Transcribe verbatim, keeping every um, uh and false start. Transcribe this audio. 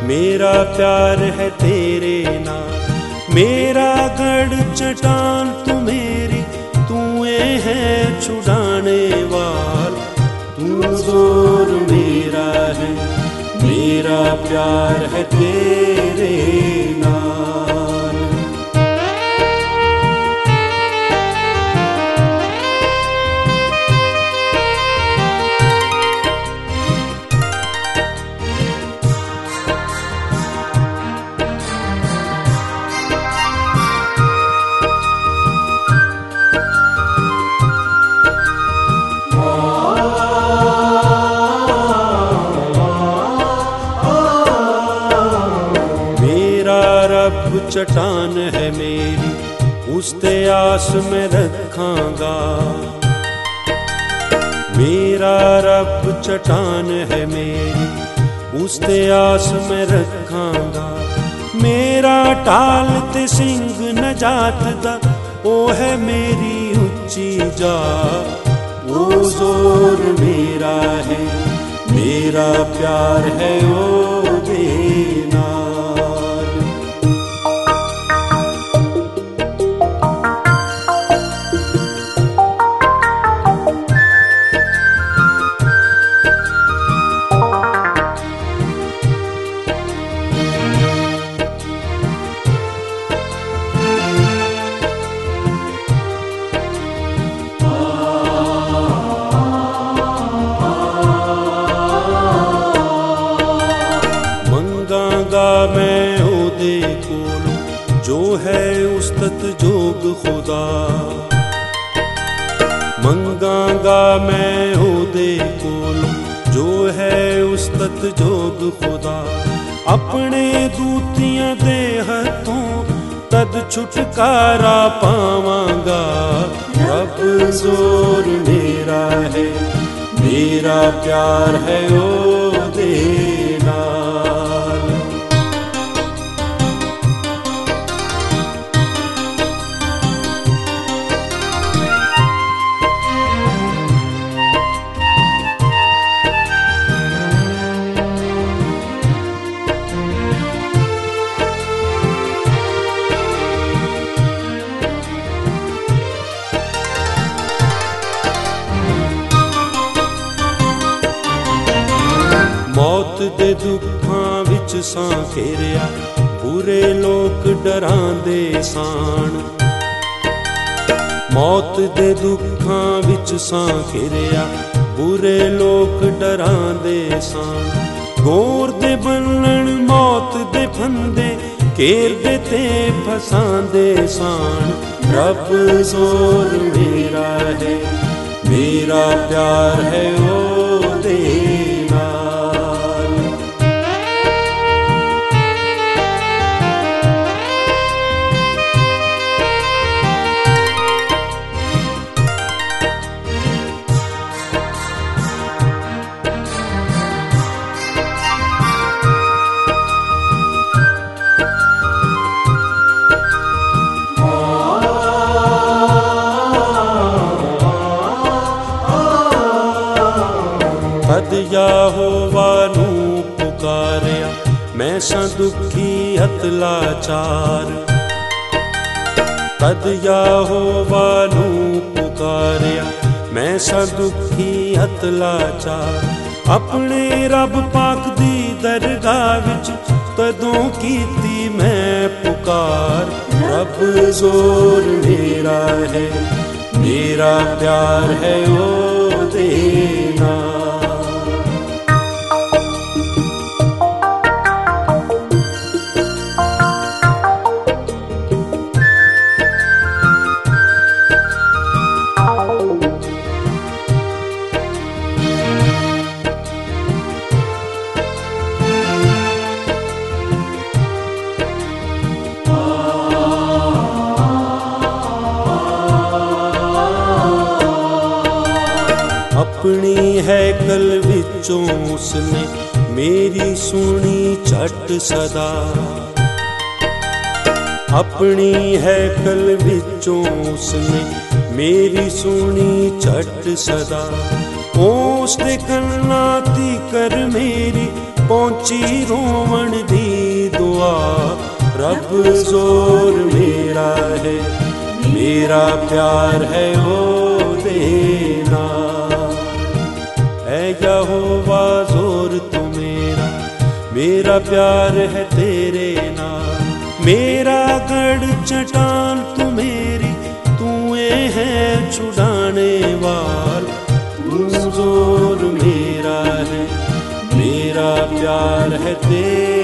मेरा प्यार है तेरे नाल, मेरा गढ़ चट्टान तू मेरी, तू है छुड़ाने वाल, तू जोर मेरा है, मेरा प्यार है तेरे नाल। चट्टान है मेरी, उस ते आस में रखांगा, मेरा रब चट्टान है मेरी, उस ते आस में रखांगा। मेरा टाल ते सिंह नजात दा, ओ है मेरी उच्ची जा, ओ जोर मेरा है, मेरा प्यार है ओ देना। मैं ओदे कोल जो है उस्तत जोग खुदा, मंगांगा मैं ओदे कोल जो है उस्तत जोग खुदा। अपने दूतियां दे हथों तद छुटकारा पावांगा, रब जोर मेरा है, मेरा प्यार है ओ देना। मौत दे दुखां विच सां घेरिया, बुरे लोक डरांदे सान, मौत दे दुखां विच सां घेरिया, बुरे लोक डरांदे सान। गोर दे बन्नण मौत दे फंदे, घेरदे ते फसांदे सान, रब जोर मेरा है, मेरा प्यार है ओ देना। तद यहोवा नू पुकारिया, मैं सां दुखी हत लाचार, तद यहोवा नू पुकारिया, मैं सां दुखी हत लाचार। अपने रब पाक दी दरगाह विच तदों कीती मैं पुकार, रब जोर मेरा है, मेरा प्यार है ओ देना। अपनी हैकल विचों उसने मेरी सुनी झट सदा, अपनी हैकल विचों उसने मेरी सुनी झट सदा। उस दे कन्ना दी कर मेरी पहुंची रोवण दी दुआ, रब जोर मेरा है, मेरा प्यार है ओ देना। ऐ यहोवा जोर तू मेरा, मेरा प्यार है तेरे नाम। मेरा गढ़ चट्टान तू मेरी, तूए है छुड़ाने वाल। तू जोर मेरा है, मेरा प्यार है तेरा।